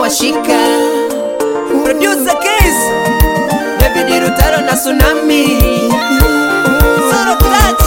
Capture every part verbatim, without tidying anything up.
washika. Producer Case, David Rutaro na Tsunami. Soro clutch.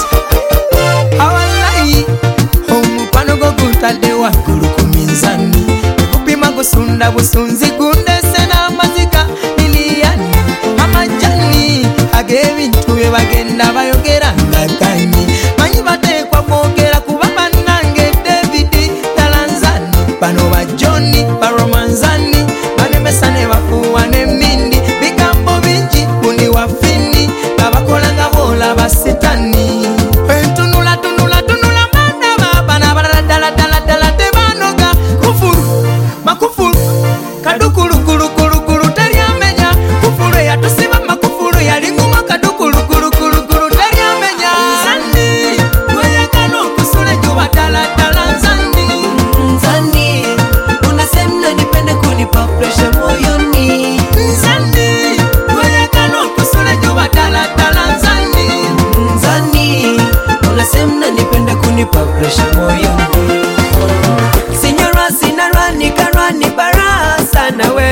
Awalai, umukwano go kutadewa kuru kuminzani. Kupima gusunda busunzi kunde sena mazika niliyani. Mama Jani, agevi ntuwe bagenda bayogera ngakani. Manyi bate kwa mwogera kubaba nange David Talanzani. Bano ba Johnny, ba Romanzani, bane mesane bafuwa ne mindi. Bigambo binji, kundi wafini, babakolanga bola basitani. Tunula tunula tunula mana baba na bara dala dala dala te banoga. Kufuru, makufuru, kadukuru kuru kuru kuru teri amenya. Kufuru ya tusiba makufuru ya linguma kadukuru kuru kuru kuru teri amenya. Zani, waya kano kusule juba dala dala zani. Zani, unasemna nipende kunipa pressure moyoni. Zani, waya kano kusule juba dala dala zani. Zani, unasemna nipende kunipa pressure moyoni. Sinyora sinara nikarani barasa na we.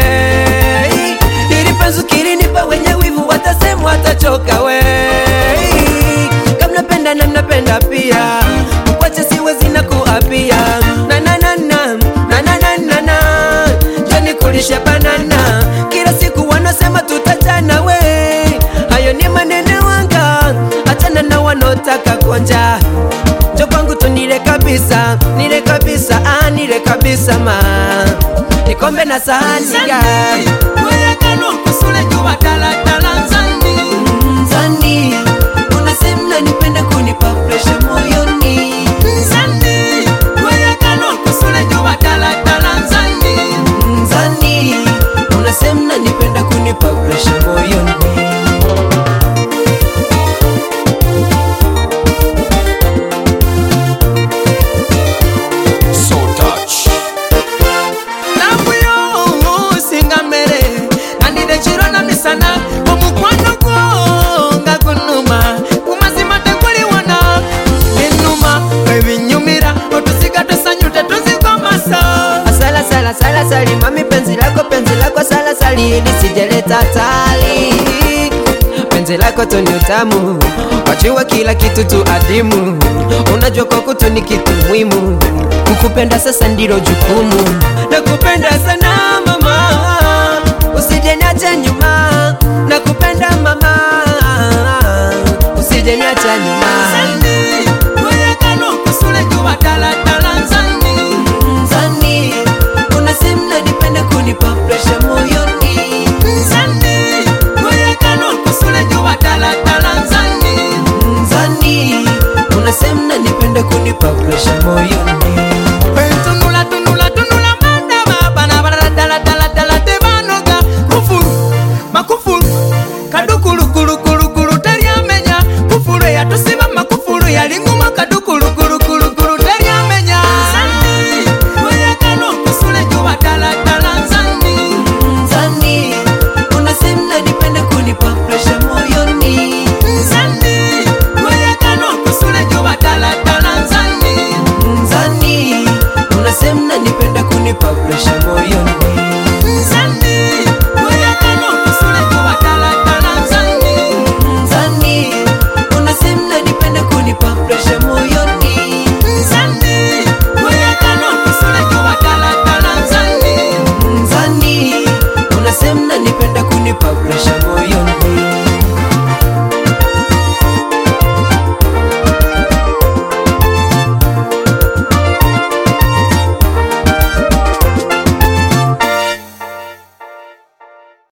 Ili penzu kilinipa wenye wivu watasemu watachoka we. Kama napenda na napenda pia, mkwache siwezi na kuapia. Na na na na na na na na na Jani kulisha banana. Kila siku wanasema tutachana we. Hayo ni maneno wanga, achana na wanotaka konja. Jo kwangu tu nile kabisa, nile kabisa, ah nile kabisa ma. Nikombe na sahani ga. Waya kano kusule juba dala dala zani. Zani, unasemna nipende kunipa pressure moyoni. Zani, waya kano kusule juba dala dala zani. Zani, unasemna nipende kunipa pressure moyoni. So touch. Nabuyo singa mere nandide chiro na misana omukwano gwo nga kunuma kumazima tekwali wana enuma ebinyumira otusiga tusanyute tuzikomasa. Sala sala sala sali mami penzi lako penzi lako sala sali ili sijeleta tali. Penzi lako tu ni utamu, wajua kila kitu tu adimu. Unajua kwa kutu ni kitu muhimu, kukupenda sasa ndilo jukumu. Nakupenda sana mama, usije niache nyuma. Nakupenda mama, usije niache nyuma. Zani, waya kano kusule juba dala dala zani. Zani, unasemna nipende kunipa pressure moyoni. Zani, waya kano kusule juba dala dala zani. Zani, unasemna nipende kunipa pressure moyoni.